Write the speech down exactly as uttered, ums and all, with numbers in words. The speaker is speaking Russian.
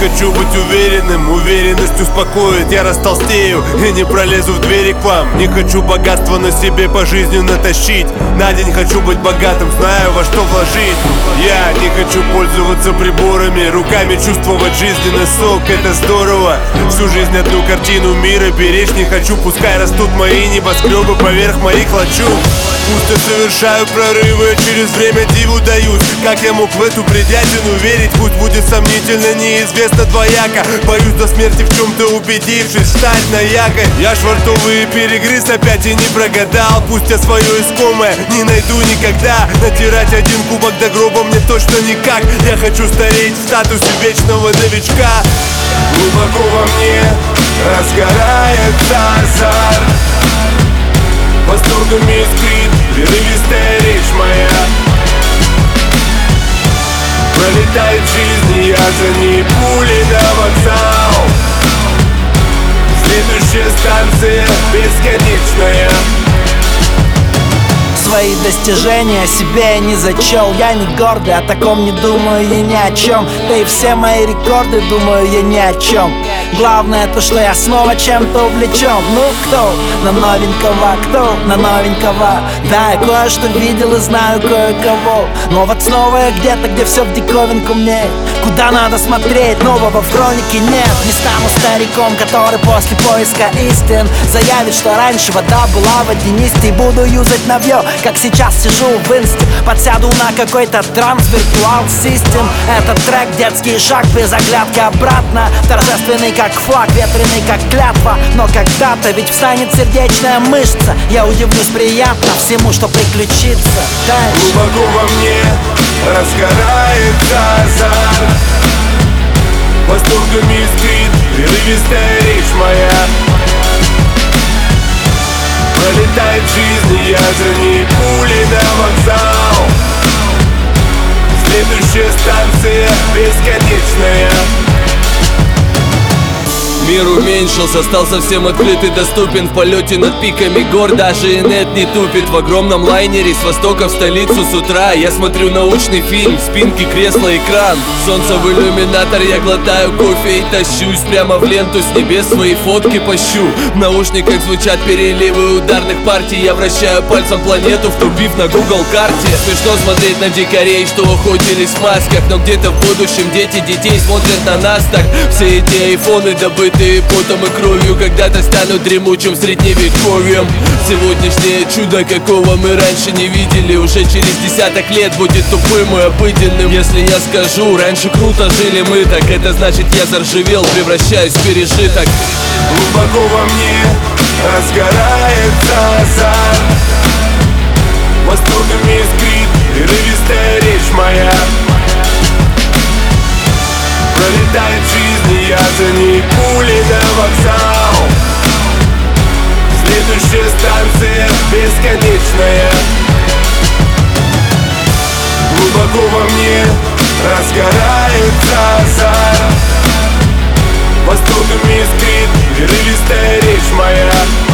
хочу быть уверенным, уверенность успокоит. Я растолстею и не пролезу в двери к вам. Не хочу богатство на себе по жизни натащить. На день хочу быть богатым, знаю во что вложить. Я не хочу пользоваться приборами, руками чувствовать жизненный сок, это здорово. Всю жизнь одну картину мира беречь не хочу. Пускай растут мои небоскребы поверх моих лачуг. Пусть я совершаю прорывы, через время диву даюсь. Как я мог в эту бредятину верить? Пусть будет сомнительно, неизвестно двояко. Боюсь до смерти в чем-то убедившись, встать на якорь. Я швартовые перегрыз опять и не прогадал. Пусть я свое искомое не найду никогда. Натирать один кубок до гроба мне точно никак. Я хочу стареть в статусе вечного новичка. Глубоко во мне разгорается азарт, восторгами искрит прерывистая речь моя. Пролетает жизнь, и я за ней пулей на вокзал. Следующая станция бесконечная. Свои достижения себе я не зачел. Я не гордый, о таком не думаю я ни о чем. Да и все мои рекорды, думаю я ни о чем. Главное то, что я снова чем-то увлечен. Ну кто на новенького, кто на новенького? Да, я кое-что видел и знаю кое-кого. Но вот снова я где-то, где все в диковинку мне. Куда надо смотреть, нового в хронике нет. Не стану стариком, который после поиска истин заявит, что раньше вода была водянистой. И буду юзать навье, как сейчас сижу в инсте. Подсяду на какой-то транс, виртуал систем. Этот трек детский шаг без оглядки обратно. Торжественный как флаг, ветреный как клятва. Но когда-то ведь встанет сердечная мышца. Я удивлюсь приятно всему, что приключится. Дальше. Глубоко во мне разгорается азарт, восторгами искрит прерывистая речь моя. Пролетает жизнь, и я за ней пулей на вокзал. Следующая станция бесконечная. Мир уменьшился, стал совсем открыт и доступен. В полете над пиками гор даже и нет не тупит. В огромном лайнере с востока в столицу с утра я смотрю научный фильм, спинки, кресла, экран. Солнце в иллюминатор, я глотаю кофе и тащусь прямо в ленту с небес, свои фотки пощу. В наушниках звучат переливы ударных партий. Я вращаю пальцем планету, втрубив на Google карте. Смешно смотреть на дикарей, что охотились в масках. Но где-то в будущем дети детей смотрят на нас так. Все эти айфоны добытые потом и кровью когда-то станут дремучим средневековьем. Сегодняшнее чудо, какого мы раньше не видели, уже через десяток лет будет тупым и обыденным. Если я скажу, раньше круто жили мы, так это значит я заржавел, превращаюсь в пережиток. Глубоко во мне разгорается азарт, восторгами искрит прерывистая речь моя. Пролетает жизнь, и я за ней пулей на вокзал. Следующая станция бесконечная. Глубоко во мне разгорается азарт, восторгами искрит прерывистая речь моя.